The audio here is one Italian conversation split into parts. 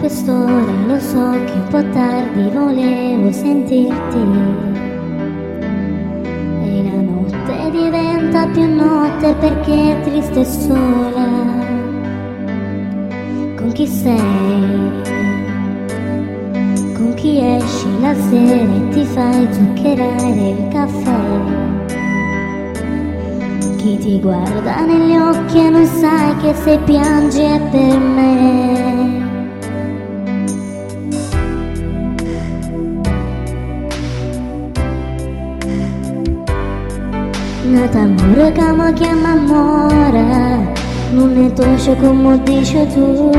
quest'ora, lo so che è un po' tardi, volevo sentirti. E la notte diventa più notte perché è triste e sola. Con chi sei? Con chi esci la sera e ti fai zuccherare il caffè? Chi ti guarda negli occhi e non sai che se piangi è per me. Nata amore che chiama amore, non è dolce come dici tu.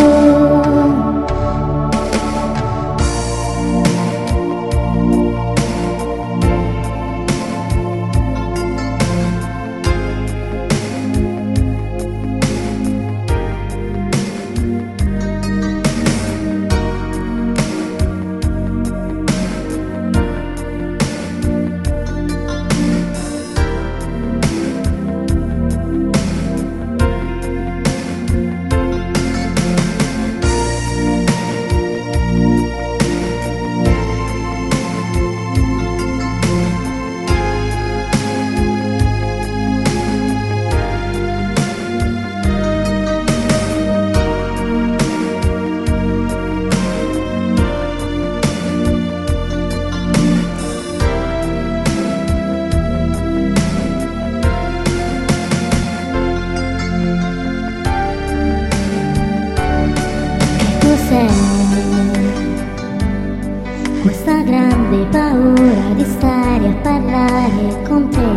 Questa grande paura di stare a parlare con te,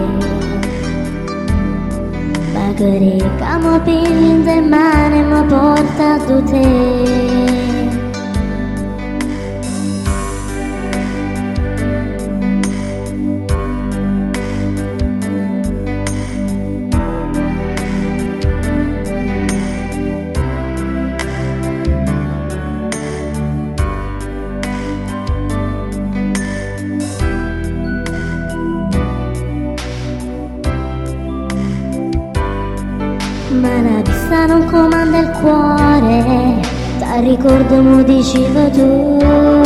magari camo pigli del mare ma porta tu te. Ma la vista non comanda il cuore, ti ricordo mo dicevo tu.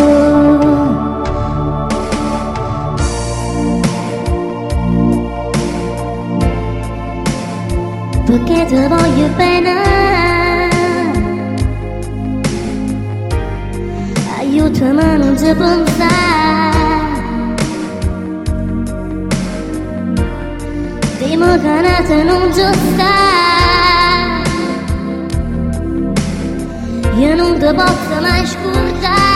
Perché ti voglio bene, aiutami non ci pensare. Dimmi che nata non ci sta. Io non ti posso mai scordare.